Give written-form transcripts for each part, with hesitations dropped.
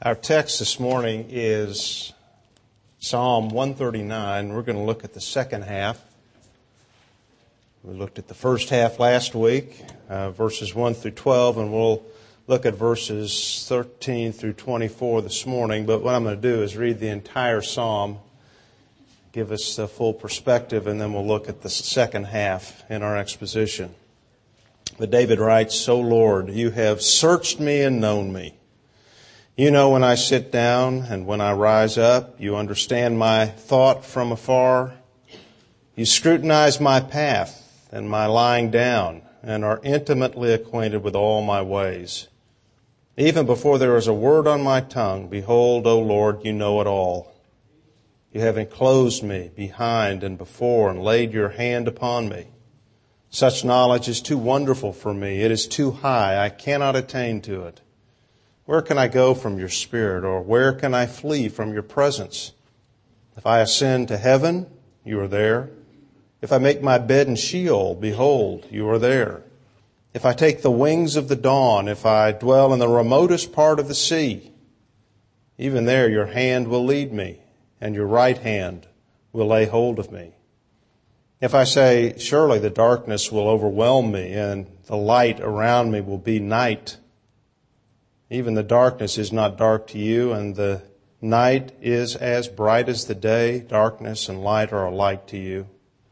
Our text this morning is Psalm 139. We're going to look at the second half. We looked at the first half last week, verses 1 through 12, and we'll look at verses 13 through 24 this morning. But what I'm going to do is read the entire psalm, give us a full perspective, and then we'll look at the second half in our exposition. But David writes, "O Lord, you have searched me and known me. You know when I sit down and when I rise up. You understand my thought from afar. You scrutinize my path and my lying down and are intimately acquainted with all my ways. Even before there is a word on my tongue, behold, O Lord, you know it all. You have enclosed me behind and before and laid your hand upon me. Such knowledge is too wonderful for me. It is too high. I cannot attain to it. Where can I go from your spirit, or where can I flee from your presence? If I ascend to heaven, you are there. If I make my bed in Sheol, behold, you are there. If I take the wings of the dawn, if I dwell in the remotest part of the sea, even there your hand will lead me, and your right hand will lay hold of me. If I say, surely the darkness will overwhelm me, and the light around me will be night. Even the darkness is not dark to you, and the night is as bright as the day. Darkness and light are alike to you.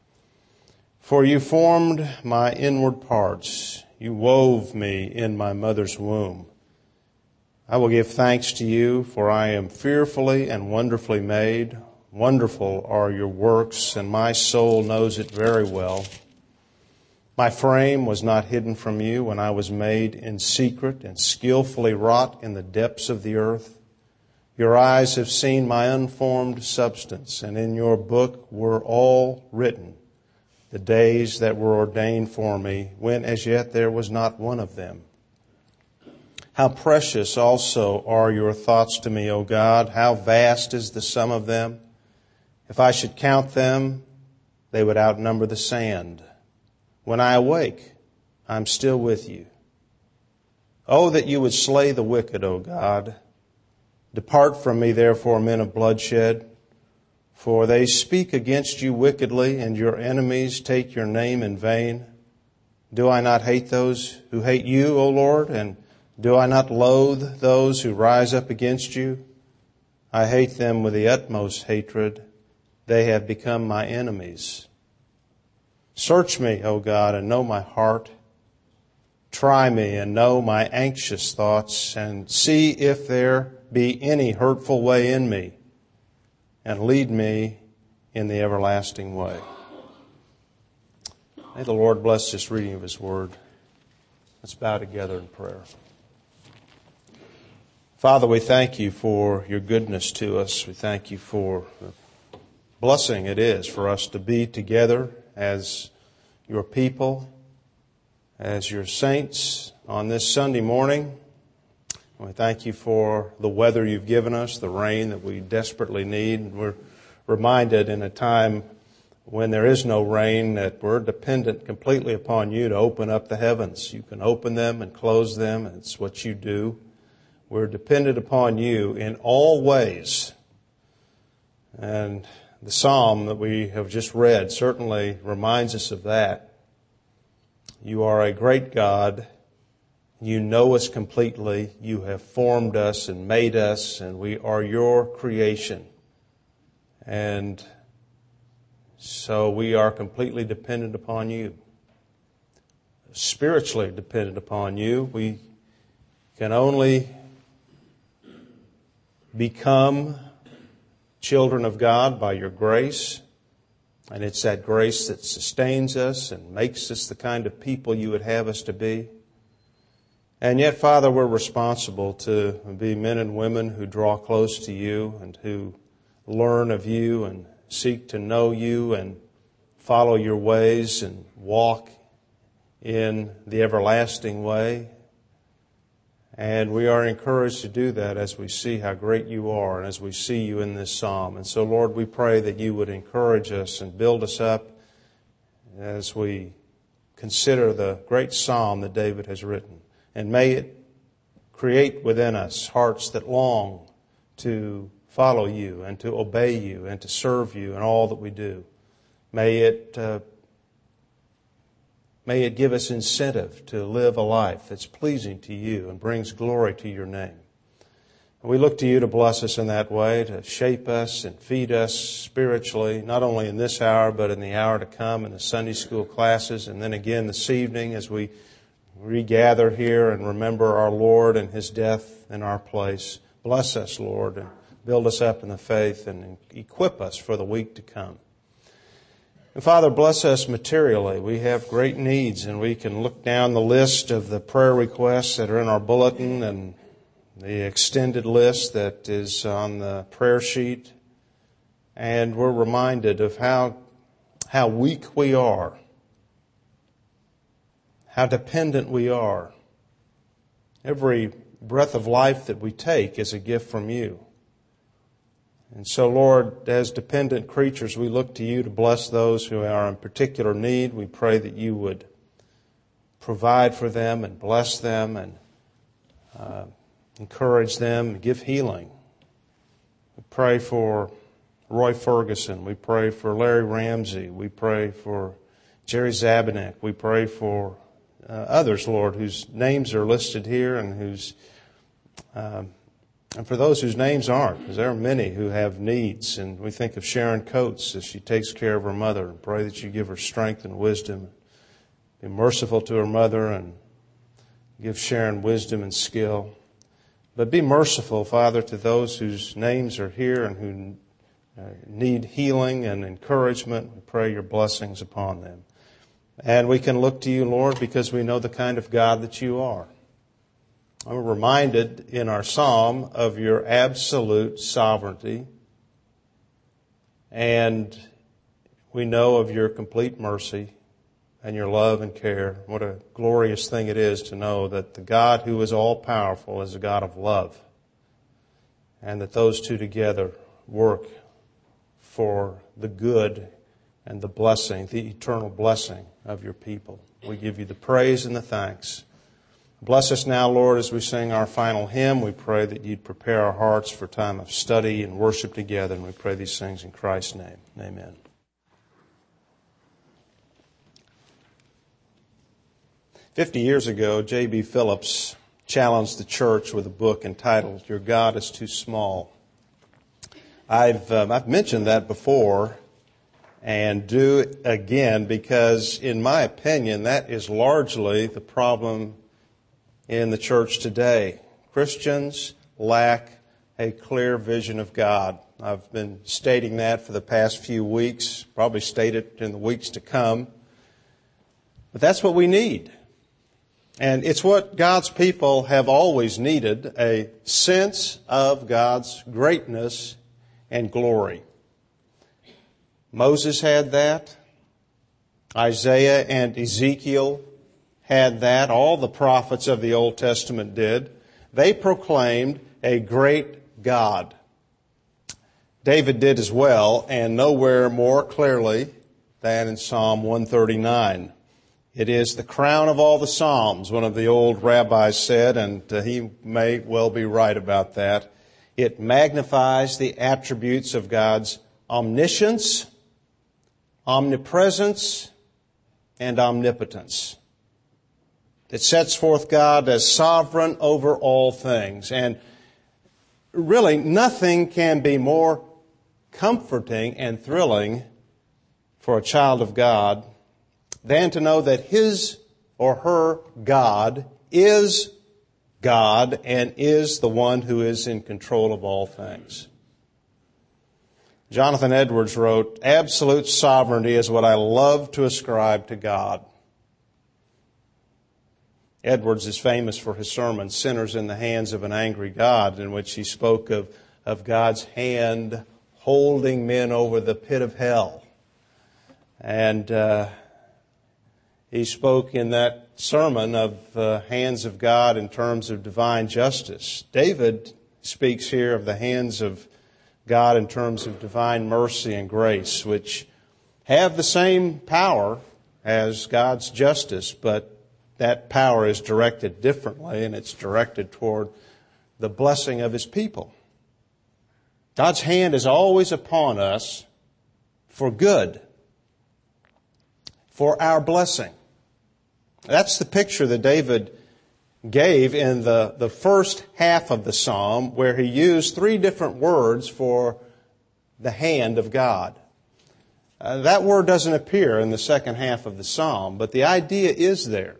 For you formed my inward parts. You wove me in my mother's womb. I will give thanks to you, for I am fearfully and wonderfully made. Wonderful are your works, and my soul knows it very well. My frame was not hidden from you when I was made in secret and skillfully wrought in the depths of the earth. Your eyes have seen my unformed substance, and in your book were all written, the days that were ordained for me, when as yet there was not one of them. How precious also are your thoughts to me, O God! How vast is the sum of them! If I should count them, they would outnumber the sand. When I awake, I'm still with you. Oh, that you would slay the wicked, O God. Depart from me, therefore, men of bloodshed, for they speak against you wickedly, and your enemies take your name in vain. Do I not hate those who hate you, O Lord? And do I not loathe those who rise up against you? I hate them with the utmost hatred. They have become my enemies. Search me, O God, and know my heart. Try me and know my anxious thoughts, and see if there be any hurtful way in me, and lead me in the everlasting way." May the Lord bless this reading of His Word. Let's bow together in prayer. Father, we thank you for your goodness to us. We thank you for the blessing it is for us to be together as your people, as your saints on this Sunday morning. We thank you for the weather you've given us, the rain that we desperately need. We're reminded in a time when there is no rain that we're dependent completely upon you to open up the heavens. You can open them and close them. It's what you do. We're dependent upon you in all ways. And the psalm that we have just read certainly reminds us of that. You are a great God. You know us completely. You have formed us and made us, and we are your creation. And so we are completely dependent upon you. Spiritually dependent upon you. We can only become children of God by your grace, and it's that grace that sustains us and makes us the kind of people you would have us to be. And yet, Father, we're responsible to be men and women who draw close to you and who learn of you and seek to know you and follow your ways and walk in the everlasting way. And we are encouraged to do that as we see how great you are and as we see you in this psalm. And so, Lord, we pray that you would encourage us and build us up as we consider the great psalm that David has written. And may it create within us hearts that long to follow you and to obey you and to serve you in all that we do. May it give us incentive to live a life that's pleasing to you and brings glory to your name. We look to you to bless us in that way, to shape us and feed us spiritually, not only in this hour, but in the hour to come in the Sunday school classes, and then again this evening as we regather here and remember our Lord and His death in our place. Bless us, Lord, and build us up in the faith and equip us for the week to come. And Father, bless us materially. We have great needs, and we can look down the list of the prayer requests that are in our bulletin and the extended list that is on the prayer sheet, and we're reminded of how weak we are, how dependent we are. Every breath of life that we take is a gift from you. And so, Lord, as dependent creatures, we look to you to bless those who are in particular need. We pray that you would provide for them and bless them and encourage them, give healing. We pray for Roy Ferguson. We pray for Larry Ramsey. We pray for Jerry Zabanek. We pray for others, Lord, whose names are listed here and for those whose names aren't, because there are many who have needs. And we think of Sharon Coates as she takes care of her mother, and pray that you give her strength and wisdom. Be merciful to her mother and give Sharon wisdom and skill. But be merciful, Father, to those whose names are here and who need healing and encouragement. We pray your blessings upon them. And we can look to you, Lord, because we know the kind of God that you are. I'm reminded in our psalm of your absolute sovereignty. And we know of your complete mercy and your love and care. What a glorious thing it is to know that the God who is all-powerful is a God of love, and that those two together work for the good and the blessing, the eternal blessing of your people. We give you the praise and the thanks. Bless us now, Lord, as we sing our final hymn. We pray that you'd prepare our hearts for time of study and worship together, and we pray these things in Christ's name. Amen. "50 years ago, J.B. Phillips challenged the church with a book entitled, Your God is Too Small. I've mentioned that before and do again because, in my opinion, that is largely the problem in the church today. Christians lack a clear vision of God. I've been stating that for the past few weeks, probably state it in the weeks to come. But that's what we need. And it's what God's people have always needed, a sense of God's greatness and glory. Moses had that. Isaiah and Ezekiel had that. All the prophets of the Old Testament did. They proclaimed a great God. David did as well, and nowhere more clearly than in Psalm 139. It is the crown of all the Psalms, one of the old rabbis said, and he may well be right about that. It magnifies the attributes of God's omniscience, omnipresence, and omnipotence. It sets forth God as sovereign over all things. And really, nothing can be more comforting and thrilling for a child of God than to know that his or her God is God and is the one who is in control of all things. Jonathan Edwards wrote, "Absolute sovereignty is what I love to ascribe to God." Edwards is famous for his sermon, Sinners in the Hands of an Angry God, in which he spoke of God's hand holding men over the pit of hell. And he spoke in that sermon of the hands of God in terms of divine justice. David speaks here of the hands of God in terms of divine mercy and grace, which have the same power as God's justice, but that power is directed differently, and it's directed toward the blessing of His people. God's hand is always upon us for good, for our blessing. That's the picture that David gave in the first half of the psalm, where he used 3 different words for the hand of God. That word doesn't appear in the second half of the psalm, but the idea is there.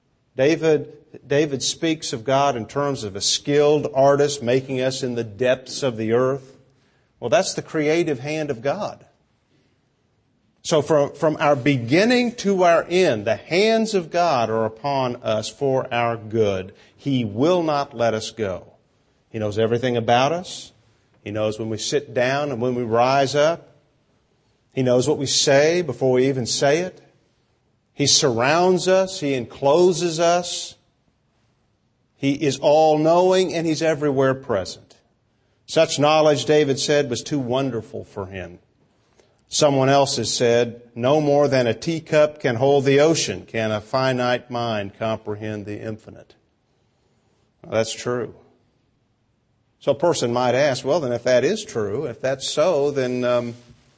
David speaks of God in terms of a skilled artist making us in the depths of the earth. Well, that's the creative hand of God. So from our beginning to our end, the hands of God are upon us for our good. He will not let us go. He knows everything about us. He knows when we sit down and when we rise up. He knows what we say before we even say it. He surrounds us. He encloses us. He is all-knowing, and He's everywhere present. Such knowledge, David said, was too wonderful for him. Someone else has said, no more than a teacup can hold the ocean, can a finite mind comprehend the infinite. Well, that's true. So a person might ask, well, then if that is true, if that's so, then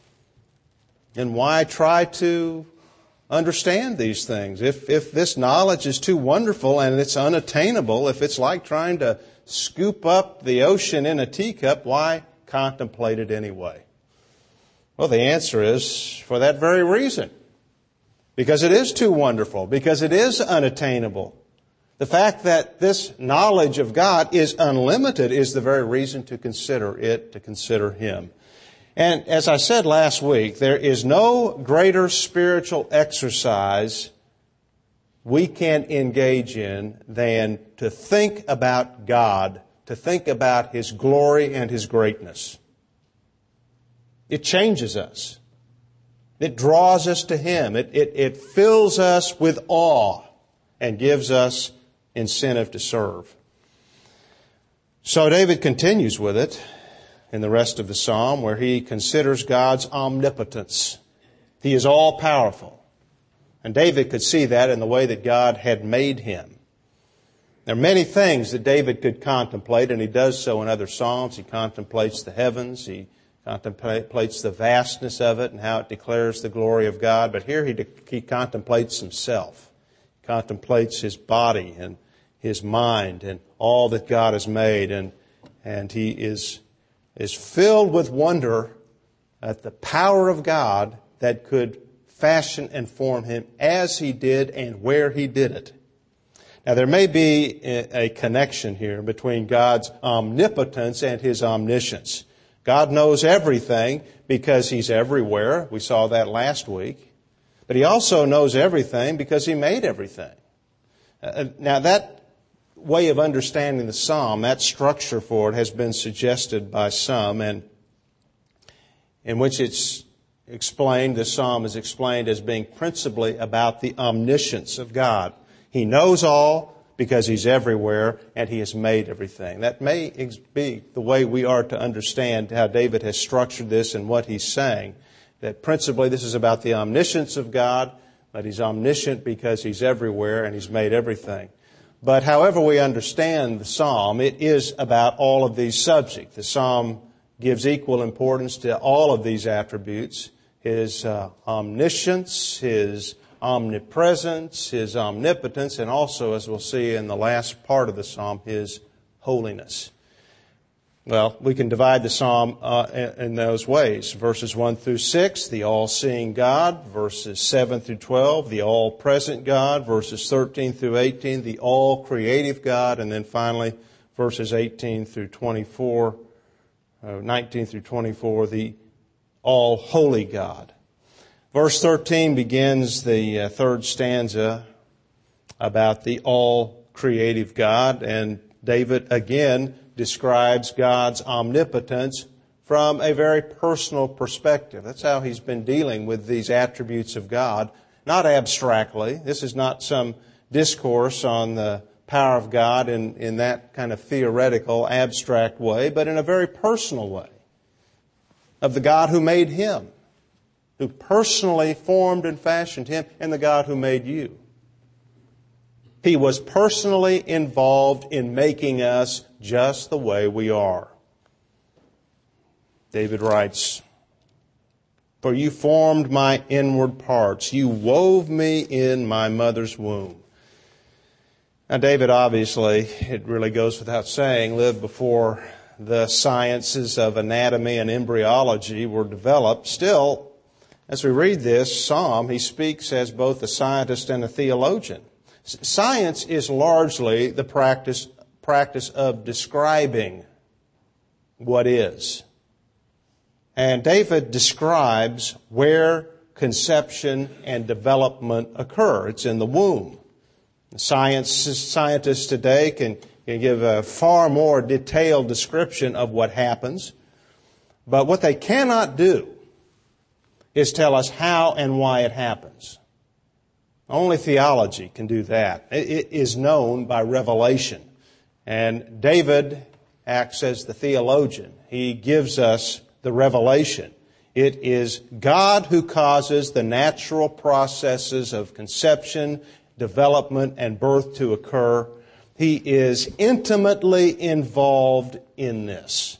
why try to understand these things? If this knowledge is too wonderful and it's unattainable, if it's like trying to scoop up the ocean in a teacup, why contemplate it anyway? Well, the answer is for that very reason. Because it is too wonderful. Because it is unattainable. The fact that this knowledge of God is unlimited is the very reason to consider it, to consider Him. And as I said last week, there is no greater spiritual exercise we can engage in than to think about God, to think about His glory and His greatness. It changes us. It draws us to Him. It fills us with awe and gives us incentive to serve. So David continues with it in the rest of the psalm, where he considers God's omnipotence. He is all-powerful. And David could see that in the way that God had made him. There are many things that David could contemplate, and he does so in other psalms. He contemplates the heavens. He contemplates the vastness of it and how it declares the glory of God. But here he contemplates himself. He contemplates his body and his mind and all that God has made. And he is filled with wonder at the power of God that could fashion and form him as He did and where He did it. Now, there may be a connection here between God's omnipotence and His omniscience. God knows everything because He's everywhere. We saw that last week. But He also knows everything because He made everything. Now, that way of understanding the psalm, that structure for it, has been suggested by some, and in which it's explained, the psalm is explained as being principally about the omniscience of God. He knows all because He's everywhere, and He has made everything. That may be the way we are to understand how David has structured this and what he's saying, that principally this is about the omniscience of God, that He's omniscient because He's everywhere and He's made everything. But however we understand the psalm, it is about all of these subjects. The psalm gives equal importance to all of these attributes: His omniscience, His omnipresence, His omnipotence, and also, as we'll see in the last part of the psalm, His holiness. Well, we can divide the psalm in those ways. Verses 1 through 6, the all-seeing God. Verses 7 through 12, the all-present God. Verses 13 through 18, the all-creative God. And then finally, verses 19 through 24, the all-holy God. Verse 13 begins the third stanza about the all-creative God, and David again describes God's omnipotence from a very personal perspective. That's how he's been dealing with these attributes of God, not abstractly. This is not some discourse on the power of God in that kind of theoretical, abstract way, but in a very personal way, of the God who made him, who personally formed and fashioned him, and the God who made you. He was personally involved in making us just the way we are. David writes, "For you formed my inward parts. You wove me in my mother's womb." Now, David, obviously, it really goes without saying, lived before the sciences of anatomy and embryology were developed. Still, as we read this psalm, he speaks as both a scientist and a theologian. Science is largely the practice of describing what is. And David describes where conception and development occur. It's in the womb. Scientists today can give a far more detailed description of what happens. But what they cannot do is tell us how and why it happens. Only theology can do that. It is known by revelation. And David acts as the theologian. He gives us the revelation. It is God who causes the natural processes of conception, development, and birth to occur. He is intimately involved in this.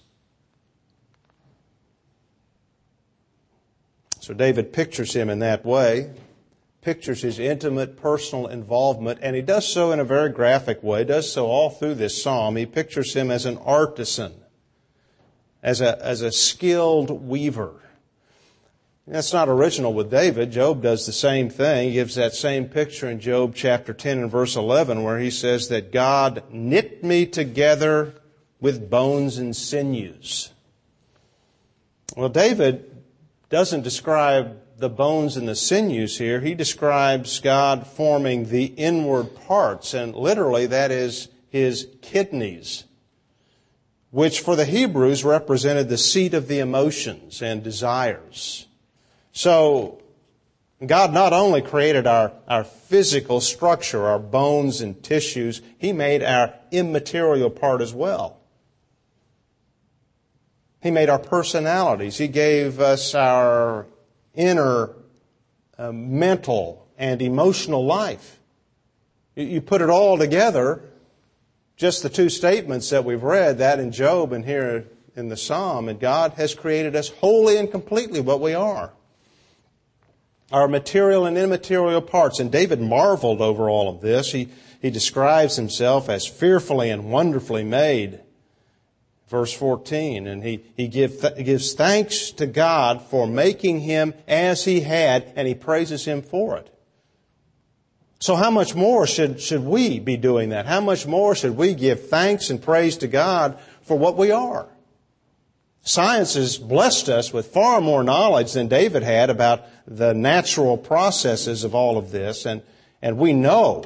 So David pictures him in that way, pictures his intimate personal involvement, and he does so in a very graphic way, does so all through this psalm. He pictures him as an artisan, as a skilled weaver. That's not original with David. Job does the same thing. He gives that same picture in Job chapter 10 and verse 11, where he says that God knit me together with bones and sinews. Well, David doesn't describe the bones and the sinews here. He describes God forming the inward parts, and literally that is his kidneys, which for the Hebrews represented the seat of the emotions and desires. So God not only created our physical structure, our bones and tissues, He made our immaterial part as well. He made our personalities. He gave us our inner mental and emotional life. You put it all together, just the two statements that we've read, that in Job and here in the Psalm, and God has created us wholly and completely what we are. Our material and immaterial parts. And David marveled over all of this. He describes himself as fearfully and wonderfully made. Verse 14, and he gives thanks to God for making him as He had, and he praises Him for it. So how much more should we be doing that? How much more should we give thanks and praise to God for what we are? Science has blessed us with far more knowledge than David had about the natural processes of all of this, and we know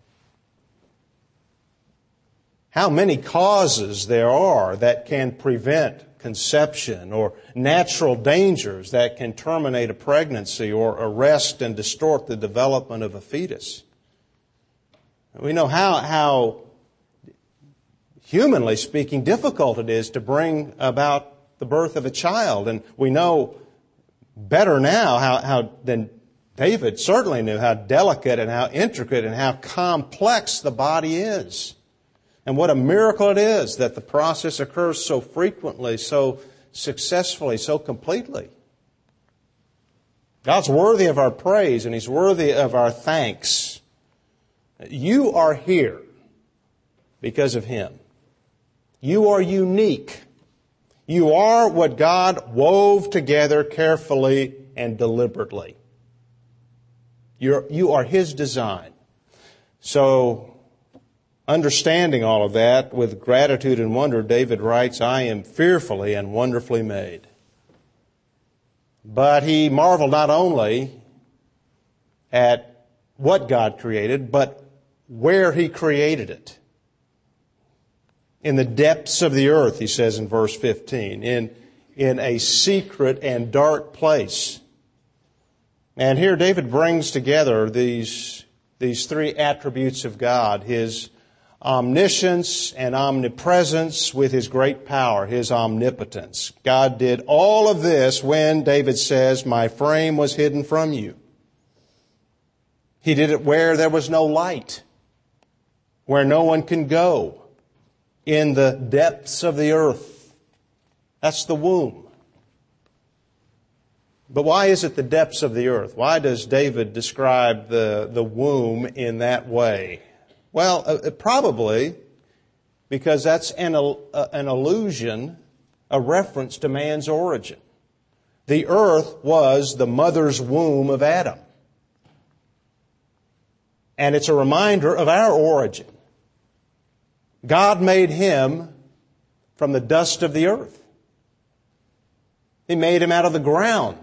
how many causes there are that can prevent conception, or natural dangers that can terminate a pregnancy or arrest and distort the development of a fetus. We know how humanly speaking, difficult it is to bring about the birth of a child. And we know better now how than David certainly knew how delicate and how intricate and how complex the body is. And what a miracle it is that the process occurs so frequently, so successfully, so completely. God's worthy of our praise and He's worthy of our thanks. You are here because of Him. You are unique. You are what God wove together carefully and deliberately. You are His design. So, understanding all of that with gratitude and wonder, David writes, I am fearfully and wonderfully made. But he marveled not only at what God created, but where He created it. In the depths of the earth, he says in verse 15, in a secret and dark place. And here David brings together these three attributes of God, His omniscience and omnipresence with His great power, His omnipotence. God did all of this when, David says, my frame was hidden from you. He did it where there was no light. where no one can go, in the depths of the earth. That's the womb. But why is it the depths of the earth? Why does David describe the womb in that way? Well, probably because that's an allusion, a reference to man's origin. The earth was the mother's womb of Adam. And it's a reminder of our origin. God made him from the dust of the earth. He made him out of the ground.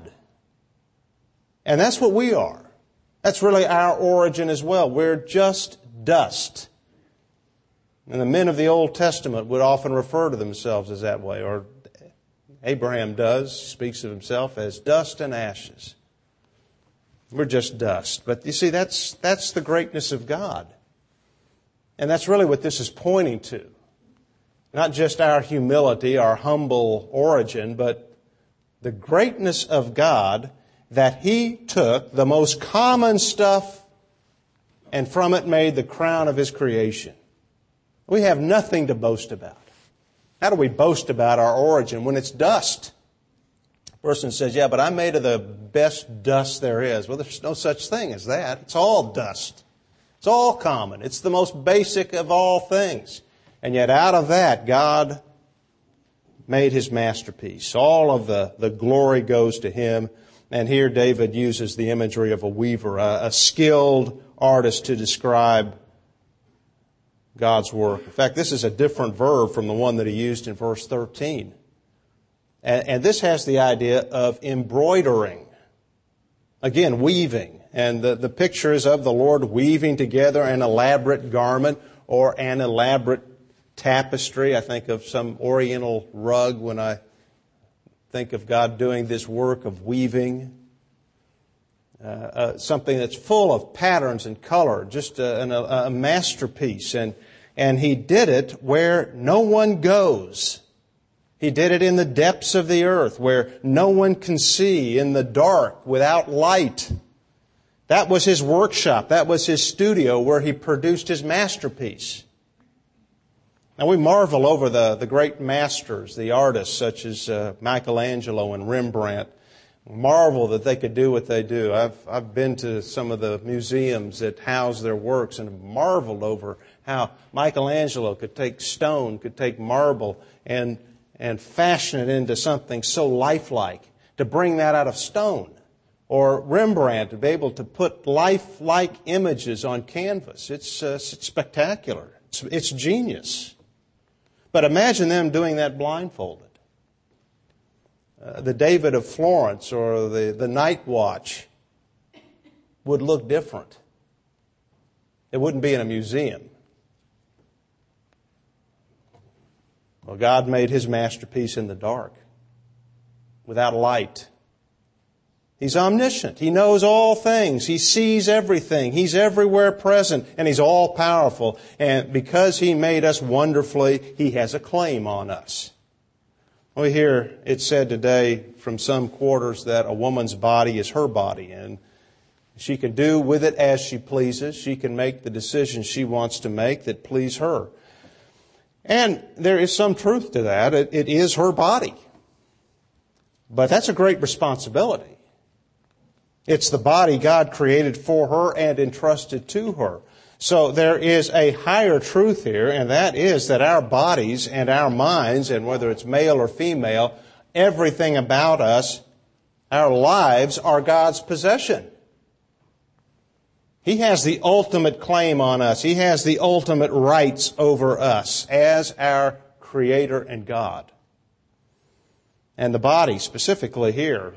And that's what we are. That's really our origin as well. We're just dust. And the men of the Old Testament would often refer to themselves as that way, or Abraham does, speaks of himself as dust and ashes. We're just dust. But you see, that's the greatness of God. And that's really what this is pointing to. Not just our humility, our humble origin, but the greatness of God, that He took the most common stuff and from it made the crown of His creation. We have nothing to boast about. How do we boast about our origin when it's dust? A person says, yeah, but I'm made of the best dust there is. Well, there's no such thing as that. It's all dust. It's all common. It's the most basic of all things. And yet out of that, God made His masterpiece. All of the glory goes to Him. And here David uses the imagery of a weaver, a skilled artist to describe God's work. In fact, this is a different verb from the one that he used in verse 13. And this has the idea of embroidering. Again, weaving. And the picture is of the Lord weaving together an elaborate garment or an elaborate tapestry. I think of some oriental rug when I think of God doing this work of weaving. Something that's full of patterns and color, just a masterpiece. And He did it where no one goes. He did it in the depths of the earth where no one can see, in the dark, without light. That was His workshop. That was His studio where He produced His masterpiece. Now we marvel over the great masters, the artists such as Michelangelo and Rembrandt. Marvel that they could do what they do. I've been to some of the museums that house their works and marveled over how Michelangelo could take stone, could take marble and fashion it into something so lifelike, to bring that out of stone. Or Rembrandt to be able to put lifelike images on canvas. It's spectacular. It's genius. But imagine them doing that blindfolded. The David of Florence or the Night Watch would look different. It wouldn't be in a museum. Well, God made His masterpiece in the dark, without light. He's omniscient. He knows all things. He sees everything. He's everywhere present, and He's all powerful. And because He made us wonderfully, He has a claim on us. We hear it said today from some quarters that a woman's body is her body, and she can do with it as she pleases. She can make the decisions she wants to make that please her. And there is some truth to that. It is her body. But that's a great responsibility. It's the body God created for her and entrusted to her. So there is a higher truth here, and that is that our bodies and our minds, and whether it's male or female, everything about us, our lives are God's possession. He has the ultimate claim on us. He has the ultimate rights over us as our Creator and God. And the body, specifically here,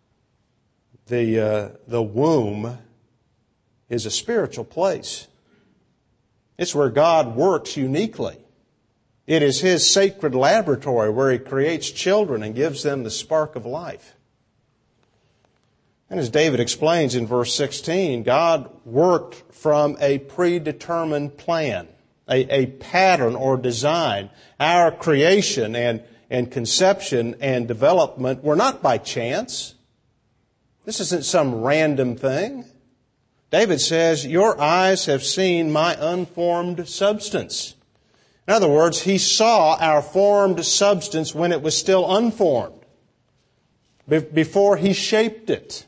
the womb, is a spiritual place. It's where God works uniquely. It is His sacred laboratory where He creates children and gives them the spark of life. And as David explains in verse 16, God worked from a predetermined plan, a pattern or design. Our creation and conception and development were not by chance. This isn't some random thing. David says, your eyes have seen my unformed substance. In other words, he saw our formed substance when it was still unformed, before he shaped it.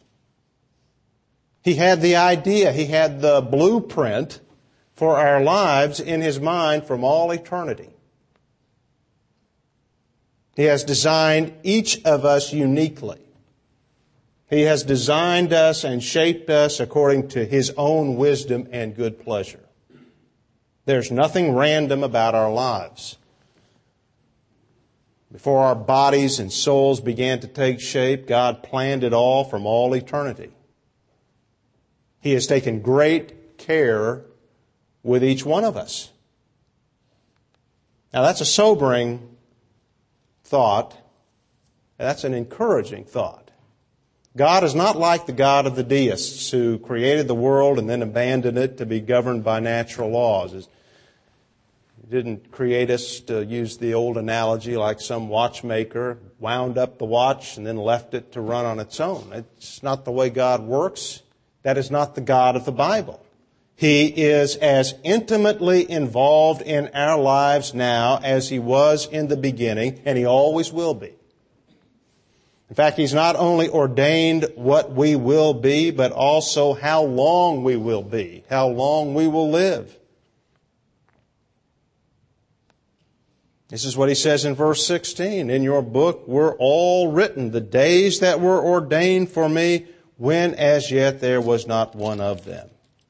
He had the idea, he had the blueprint for our lives in his mind from all eternity. He has designed each of us uniquely. He has designed us and shaped us according to his own wisdom and good pleasure. There's nothing random about our lives. Before our bodies and souls began to take shape, God planned it all from all eternity. He has taken great care with each one of us. Now that's a sobering thought. That's an encouraging thought. God is not like the God of the deists who created the world and then abandoned it to be governed by natural laws. He didn't create us, to use the old analogy, like some watchmaker wound up the watch and then left it to run on its own. It's not the way God works. That is not the God of the Bible. He is as intimately involved in our lives now as He was in the beginning, and He always will be. In fact, He's not only ordained what we will be, but also how long we will be, how long we will live. This is what He says in verse 16. In your book were all written, the days that were ordained for me, when as yet there was not one of them.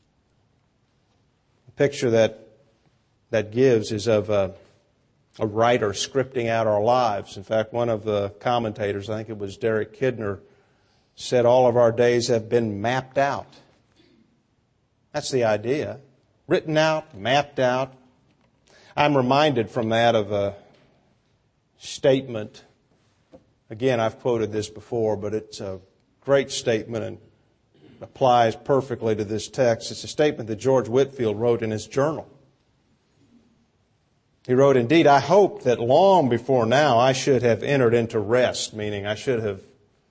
The picture that gives is of a writer scripting out our lives. In fact, one of the commentators, I think it was Derek Kidner, said all of our days have been mapped out. That's the idea. Written out, mapped out. I'm reminded from that of a statement. Again, I've quoted this before, but it's a great statement and applies perfectly to this text. It's a statement that George Whitefield wrote in his journal. He wrote, indeed, I hoped that long before now I should have entered into rest, meaning I should have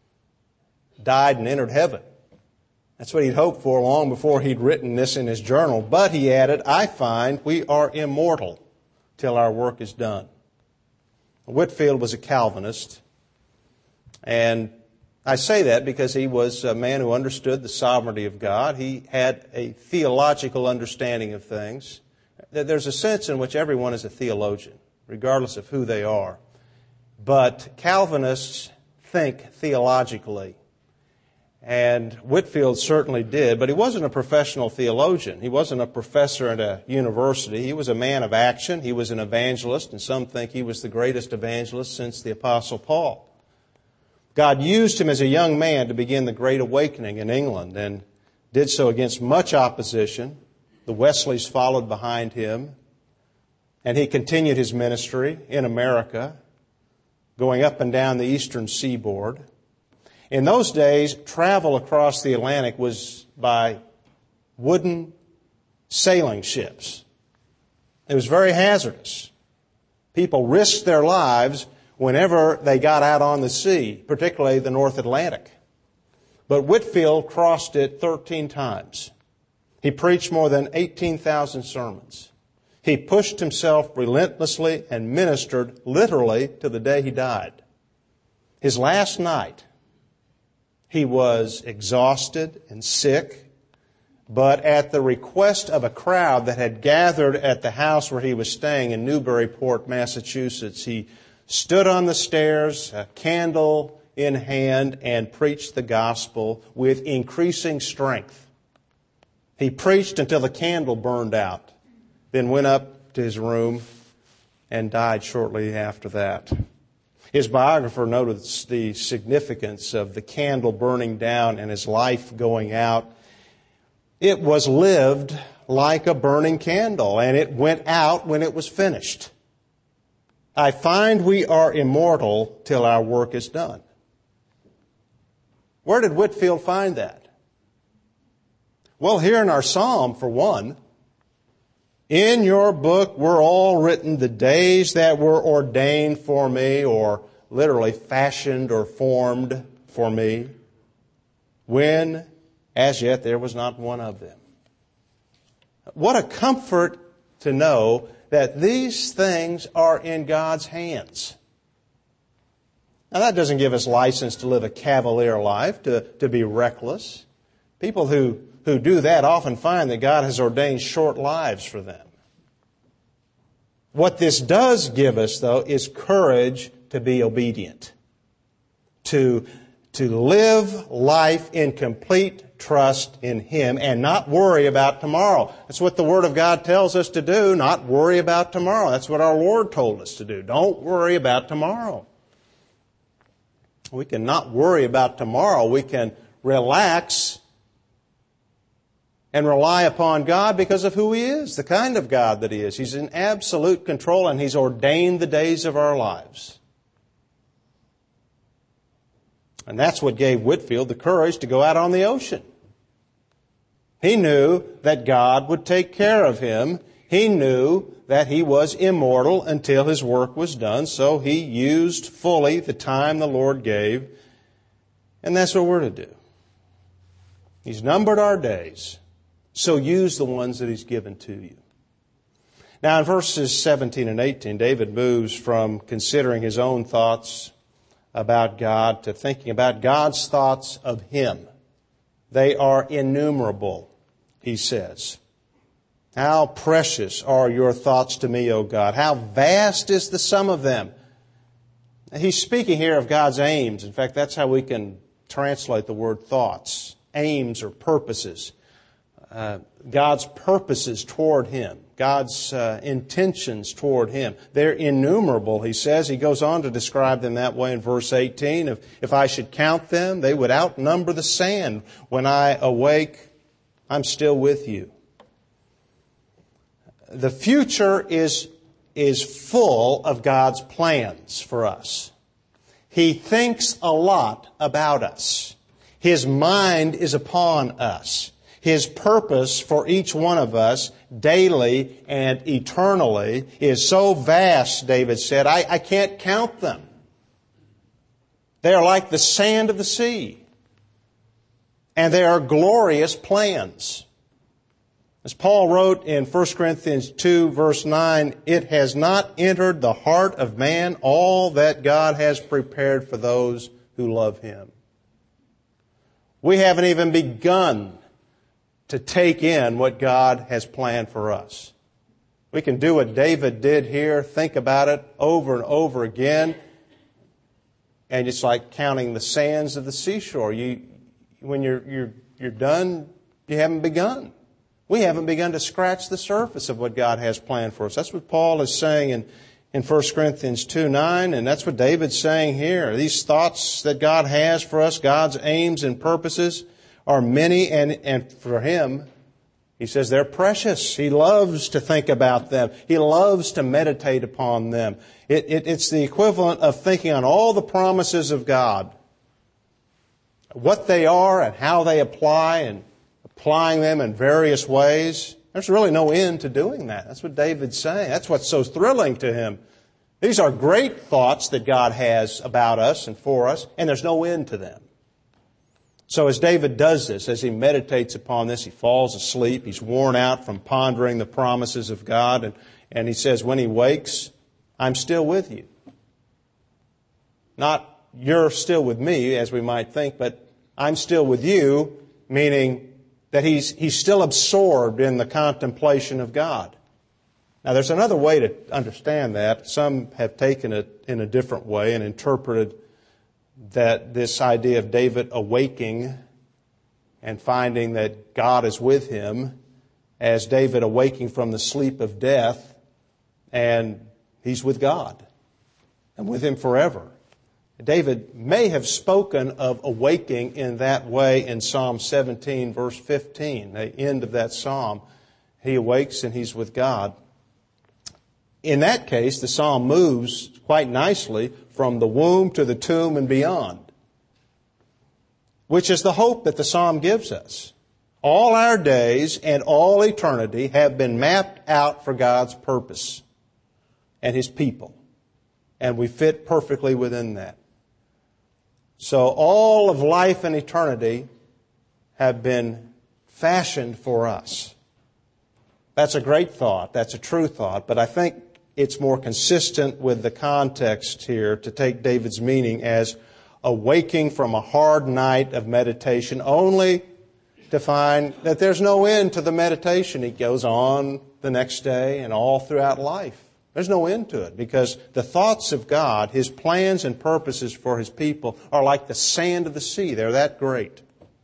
died and entered heaven. That's what he'd hoped for long before he'd written this in his journal. But, he added, I find we are immortal till our work is done. Whitefield was a Calvinist, and I say that because he was a man who understood the sovereignty of God. He had a theological understanding of things. There's a sense in which everyone is a theologian, regardless of who they are. But Calvinists think theologically. And Whitefield certainly did, but he wasn't a professional theologian. He wasn't a professor at a university. He was a man of action. He was an evangelist, and some think he was the greatest evangelist since the Apostle Paul. God used him as a young man to begin the Great Awakening in England, and did so against much opposition. The Wesleys followed behind him, and he continued his ministry in America, going up and down the eastern seaboard. In those days, travel across the Atlantic was by wooden sailing ships. It was very hazardous. People risked their lives whenever they got out on the sea, particularly the North Atlantic. But Whitefield crossed it 13 times. He preached more than 18,000 sermons. He pushed himself relentlessly and ministered literally to the day he died. His last night, he was exhausted and sick, but at the request of a crowd that had gathered at the house where he was staying in Newburyport, Massachusetts, he stood on the stairs, a candle in hand, and preached the gospel with increasing strength. He preached until the candle burned out, then went up to his room and died shortly after that. His biographer noted the significance of the candle burning down and his life going out. It was lived like a burning candle, and it went out when it was finished. I find we are immortal till our work is done. Where did Whitefield find that? Well, here in our psalm, for one. In your book were all written the days that were ordained for me, or literally fashioned or formed for me, when As yet there was not one of them. What a comfort to know that these things are in God's hands. Now that doesn't give us license to live a cavalier life, to be reckless. People who do that often find that God has ordained short lives for them. What this does give us, though, is courage to be obedient. To live life in complete trust in Him and not worry about tomorrow. That's what the Word of God tells us to do, not worry about tomorrow. That's what our Lord told us to do. Don't worry about tomorrow. We can not worry about tomorrow. We can relax and rely upon God because of who He is, the kind of God that He is. He's in absolute control and He's ordained the days of our lives. And that's what gave Whitefield the courage to go out on the ocean. He knew that God would take care of him. He knew that he was immortal until his work was done, so he used fully the time the Lord gave. And that's what we're to do. He's numbered our days, so use the ones that He's given to you. Now in verses 17 and 18, David moves from considering his own thoughts about God to thinking about God's thoughts of him. They are innumerable, he says. How precious are your thoughts to me, O God. How vast is the sum of them. He's speaking here of God's aims. In fact, that's how we can translate the word thoughts. Aims or purposes. God's purposes toward Him. God's intentions toward Him. They're innumerable, he says. He goes on to describe them that way in verse 18. If I should count them, they would outnumber the sand. When I awake, I'm still with you. The future is full of God's plans for us. He thinks a lot about us. His mind is upon us. His purpose for each one of us daily and eternally is so vast, David said, I can't count them. They are like the sand of the sea. And they are glorious plans. As Paul wrote in 1 Corinthians 2, verse 9, it has not entered the heart of man all that God has prepared for those who love Him. We haven't even begun to take in what God has planned for us. We can do what David did here, think about it over and over again, and it's like counting the sands of the seashore. When you're done, you haven't begun. We haven't begun to scratch the surface of what God has planned for us. That's what Paul is saying in 1 Corinthians 2:9, and that's what David's saying here. These thoughts that God has for us, God's aims and purposes, are many, and for Him, He says they're precious. He loves to think about them. He loves to meditate upon them. It's the equivalent of thinking on all the promises of God, what they are and how they apply, and applying them in various ways. There's really no end to doing that. That's what David's saying. That's what's so thrilling to him. These are great thoughts that God has about us and for us, and there's no end to them. So as David does this, as he meditates upon this, he falls asleep. He's worn out from pondering the promises of God. And he says, when he wakes, I'm still with you. Not you're still with me, as we might think, but I'm still with you, meaning that he's still absorbed in the contemplation of God. Now, there's another way to understand that. Some have taken it in a different way and interpreted that this idea of David awaking and finding that God is with him as David awaking from the sleep of death, and he's with God and with Him forever. David may have spoken of awaking in that way in Psalm 17, verse 15, the end of that psalm. He awakes and he's with God. In that case, the psalm moves quite nicely from the womb to the tomb and beyond, which is the hope that the psalm gives us. All our days and all eternity have been mapped out for God's purpose and His people, and we fit perfectly within that. So all of life and eternity have been fashioned for us. That's a great thought. That's a true thought. But I think it's more consistent with the context here to take David's meaning as awaking from a hard night of meditation only to find that there's no end to the meditation. He goes on the next day and all throughout life. There's no end to it because the thoughts of God, His plans and purposes for His people are like the sand of the sea. They're that great.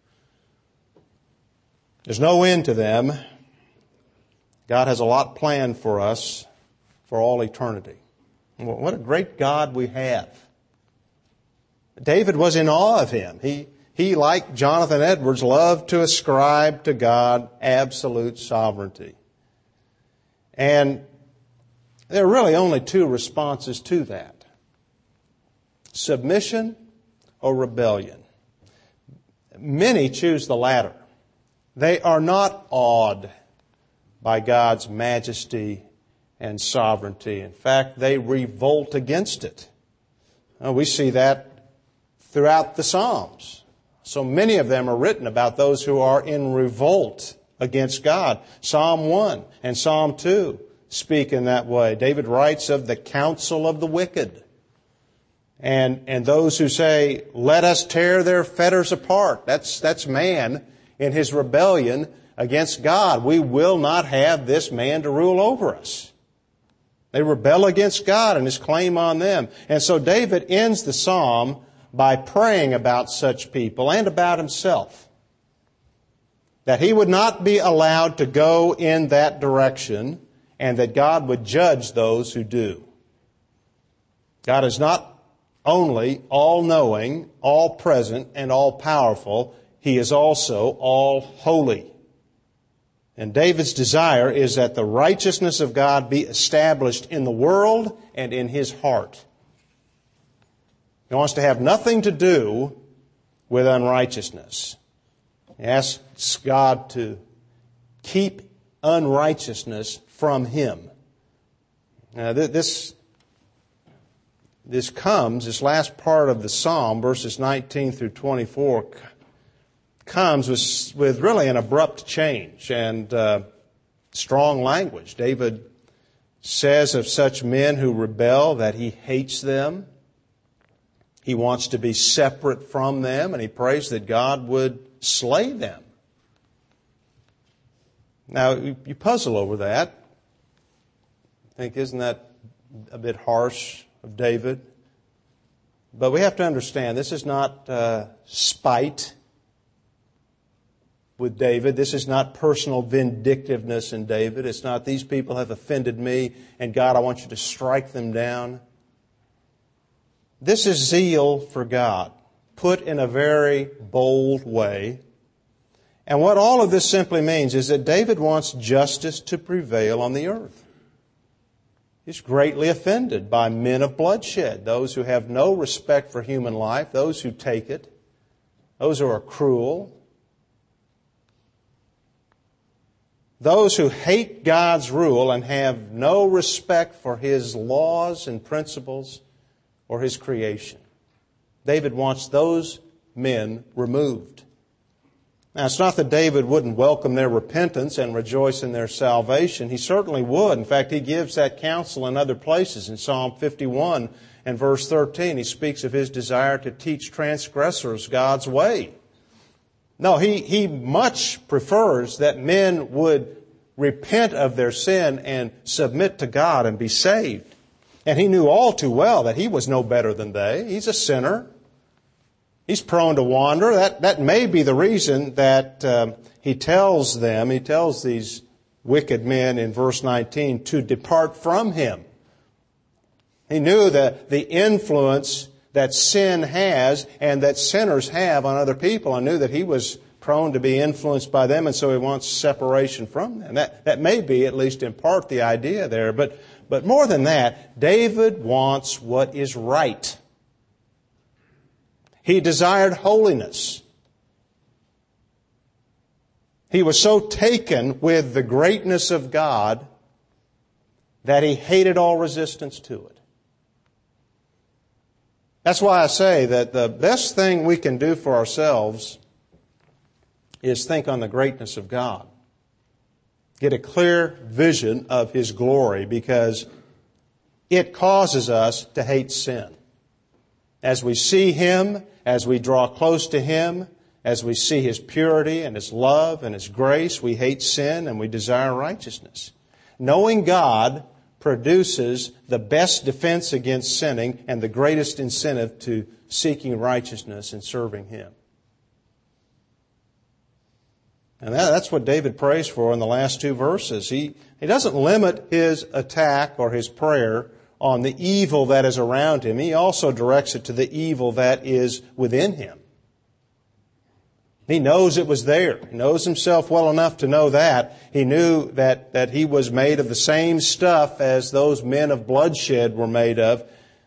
There's no end to them. God has a lot planned for us for all eternity. What a great God we have. David was in awe of Him. He, like Jonathan Edwards, loved to ascribe to God absolute sovereignty. And there are really only two responses to that: submission or rebellion. Many choose the latter. They are not awed by God's majesty and sovereignty. In fact, they revolt against it. We see that throughout the Psalms. So many of them are written about those who are in revolt against God. Psalm 1 and Psalm 2 speak in that way. David writes of the counsel of the wicked. And those who say, let us tear their fetters apart. That's man in his rebellion against God. We will not have this man to rule over us. They rebel against God and His claim on them. And so David ends the psalm by praying about such people and about himself, that he would not be allowed to go in that direction and that God would judge those who do. God is not only all-knowing, all-present, and all-powerful. He is also all-holy. And David's desire is that the righteousness of God be established in the world and in his heart. He wants to have nothing to do with unrighteousness. He asks God to keep unrighteousness from him. Now, this last part of the psalm, verses 19 through 24, comes with really an abrupt change and strong language. David says of such men who rebel that he hates them. He wants to be separate from them, and he prays that God would slay them. Now, you puzzle over that. I think, isn't that a bit harsh of David? But we have to understand, this is not spite with David. This is not personal vindictiveness in David. It's not, these people have offended me, and God, I want you to strike them down. This is zeal for God, put in a very bold way. And what all of this simply means is that David wants justice to prevail on the earth. He's greatly offended by men of bloodshed, those who have no respect for human life, those who take it, those who are cruel, those who hate God's rule and have no respect for His laws and principles or His creation. David wants those men removed. Now, it's not that David wouldn't welcome their repentance and rejoice in their salvation. He certainly would. In fact, he gives that counsel in other places. In Psalm 51 and verse 13, he speaks of his desire to teach transgressors God's way. No, he much prefers that men would repent of their sin and submit to God and be saved. And he knew all too well that he was no better than they. He's a sinner. He's prone to wander. That may be the reason that he tells these wicked men in verse 19 to depart from him. He knew that the influence that sin has and that sinners have on other people, and knew that he was prone to be influenced by them, and so he wants separation from them. That may be, at least in part, the idea there. But more than that, David wants what is right. He desired holiness. He was so taken with the greatness of God that he hated all resistance to it. That's why I say that the best thing we can do for ourselves is think on the greatness of God. Get a clear vision of His glory, because it causes us to hate sin. As we see Him, as we draw close to Him, as we see His purity and His love and His grace, we hate sin and we desire righteousness. Knowing God produces the best defense against sinning and the greatest incentive to seeking righteousness and serving Him. And that's what David prays for in the last two verses. He doesn't limit his attack or his prayer on the evil that is around him. He also directs it to the evil that is within him. He knows it was there. He knows himself well enough to know that. He knew that he was made of the same stuff as those men of bloodshed were made of.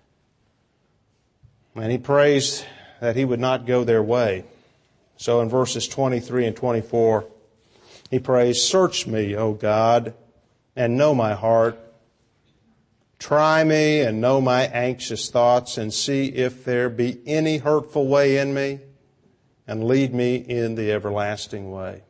And he prays that he would not go their way. So in verses 23 and 24, he prays, "Search me, O God, and know my heart. Try me and know my anxious thoughts, and see if there be any hurtful way in me, and lead me in the everlasting way."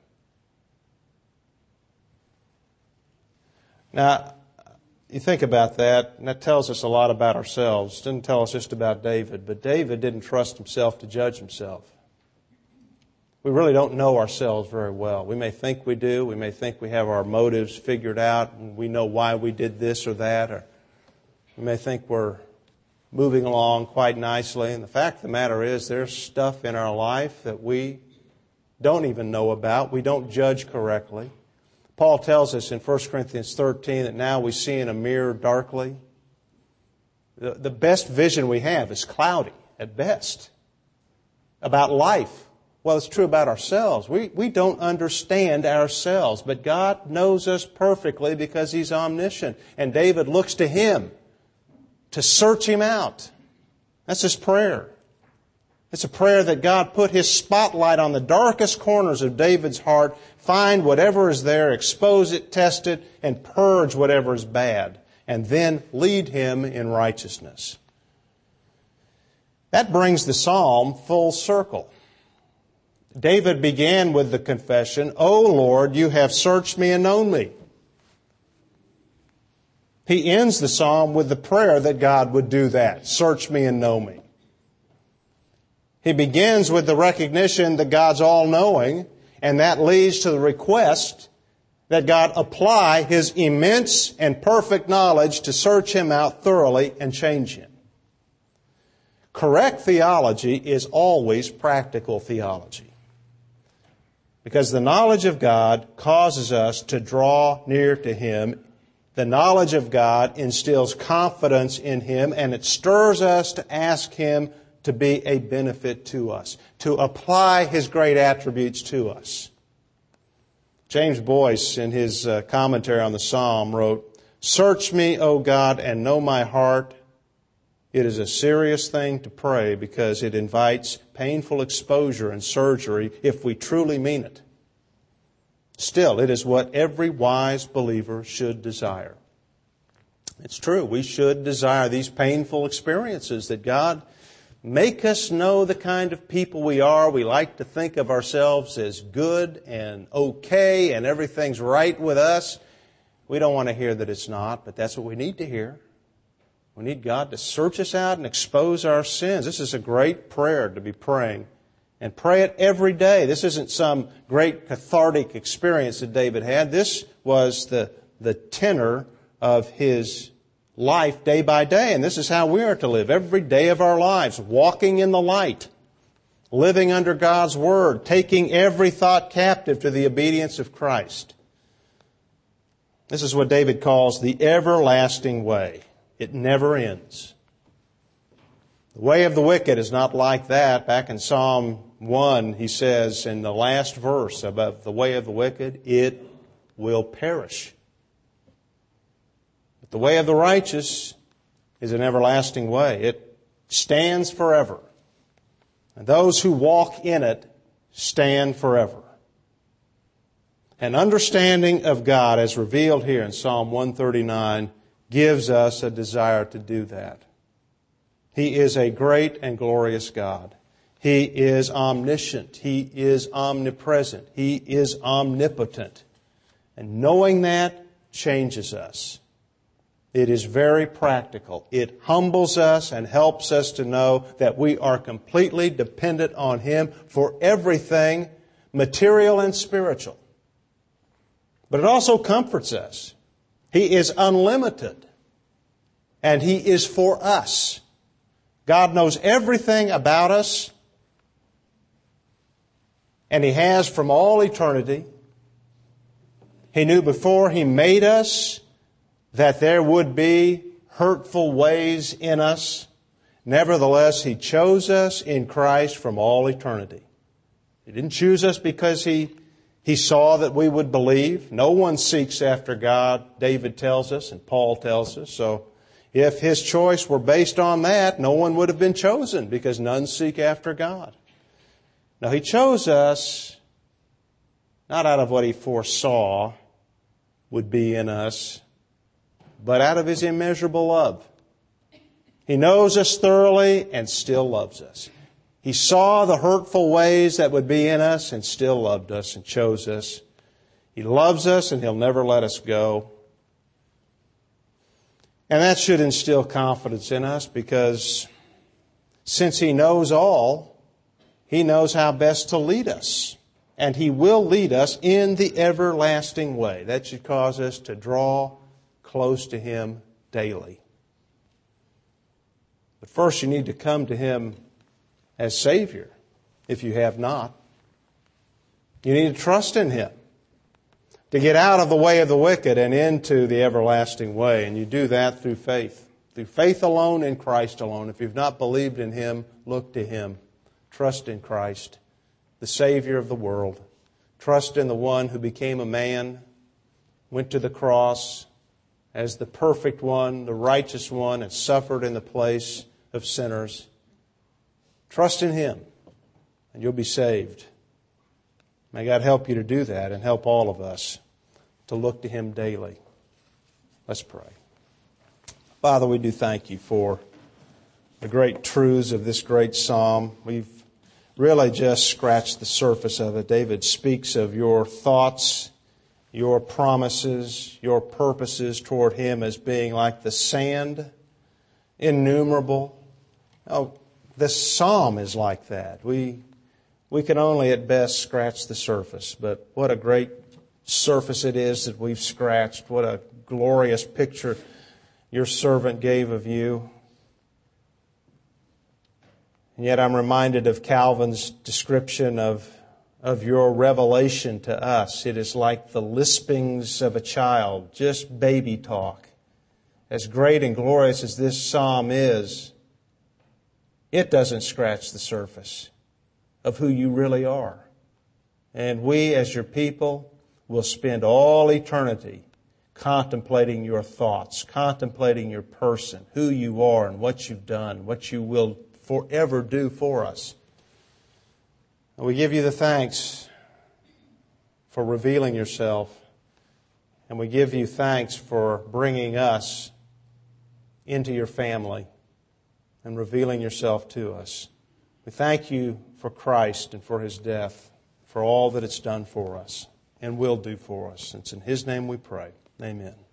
Now, you think about that, and that tells us a lot about ourselves. It doesn't tell us just about David, but David didn't trust himself to judge himself. We really don't know ourselves very well. We may think we do. We may think we have our motives figured out, and we know why we did this or that, or we may think we're moving along quite nicely. And the fact of the matter is, there's stuff in our life that we don't even know about. We don't judge correctly. Paul tells us in 1 Corinthians 13 that now we see in a mirror darkly. The best vision we have is cloudy at best about life. Well, it's true about ourselves. We don't understand ourselves, but God knows us perfectly because He's omniscient. And David looks to Him to search Him out. That's his prayer. It's a prayer that God put His spotlight on the darkest corners of David's heart, find whatever is there, expose it, test it, and purge whatever is bad, and then lead him in righteousness. That brings the psalm full circle. David began with the confession, "O Lord, you have searched me and known me." He ends the psalm with the prayer that God would do that, search me and know me. He begins with the recognition that God's all-knowing, and that leads to the request that God apply His immense and perfect knowledge to search him out thoroughly and change him. Correct theology is always practical theology, because the knowledge of God causes us to draw near to Him. The knowledge of God instills confidence in Him, and it stirs us to ask Him to be a benefit to us, to apply His great attributes to us. James Boyce, in his commentary on the Psalm, wrote, "Search me, O God, and know my heart. It is a serious thing to pray because it invites painful exposure and surgery if we truly mean it. Still, it is what every wise believer should desire." It's true, we should desire these painful experiences, that God make us know the kind of people we are. We like to think of ourselves as good and okay and everything's right with us. We don't want to hear that it's not, but that's what we need to hear. We need God to search us out and expose our sins. This is a great prayer to be praying. And pray it every day. This isn't some great cathartic experience that David had. This was the tenor of his life day by day. And this is how we are to live every day of our lives, walking in the light, living under God's Word, taking every thought captive to the obedience of Christ. This is what David calls the everlasting way. It never ends. The way of the wicked is not like that. Back in Psalm 1, he says in the last verse about the way of the wicked, it will perish. But the way of the righteous is an everlasting way. It stands forever. And those who walk in it stand forever. An understanding of God as revealed here in Psalm 139 gives us a desire to do that. He is a great and glorious God. He is omniscient. He is omnipresent. He is omnipotent. And knowing that changes us. It is very practical. It humbles us and helps us to know that we are completely dependent on Him for everything, material and spiritual. But it also comforts us. He is unlimited. And He is for us. God knows everything about us. And He has from all eternity. He knew before He made us that there would be hurtful ways in us. Nevertheless, He chose us in Christ from all eternity. He didn't choose us because He saw that we would believe. No one seeks after God, David tells us, and Paul tells us. So if His choice were based on that, no one would have been chosen, because none seek after God. Now, He chose us not out of what He foresaw would be in us, but out of His immeasurable love. He knows us thoroughly and still loves us. He saw the hurtful ways that would be in us and still loved us and chose us. He loves us and He'll never let us go. And that should instill confidence in us, because since He knows all, He knows how best to lead us. And He will lead us in the everlasting way. That should cause us to draw close to Him daily. But first you need to come to Him as Savior, if you have not. You need to trust in Him to get out of the way of the wicked and into the everlasting way. And you do that through faith. Through faith alone in Christ alone. If you've not believed in Him, look to Him. Trust in Christ, the Savior of the world. Trust in the one who became a man, went to the cross as the perfect one, the righteous one, and suffered in the place of sinners. Trust in Him, and you'll be saved. May God help you to do that, and help all of us to look to Him daily. Let's pray. Father, we do thank You for the great truths of this great psalm. We've really just scratched the surface of it. David speaks of Your thoughts, Your promises, Your purposes toward him as being like the sand, innumerable. Oh, this psalm is like that. We can only at best scratch the surface, but what a great surface it is that we've scratched. What a glorious picture Your servant gave of You. And yet I'm reminded of Calvin's description of Your revelation to us. It is like the lispings of a child, just baby talk. As great and glorious as this psalm is, it doesn't scratch the surface of who You really are. And we, as Your people, will spend all eternity contemplating Your thoughts, contemplating Your person, who You are and what You've done, what You will forever do for us. And we give You the thanks for revealing Yourself, and we give You thanks for bringing us into Your family and revealing Yourself to us. We thank You for Christ and for His death, for all that it's done for us and will do for us. It's in His name we pray. Amen.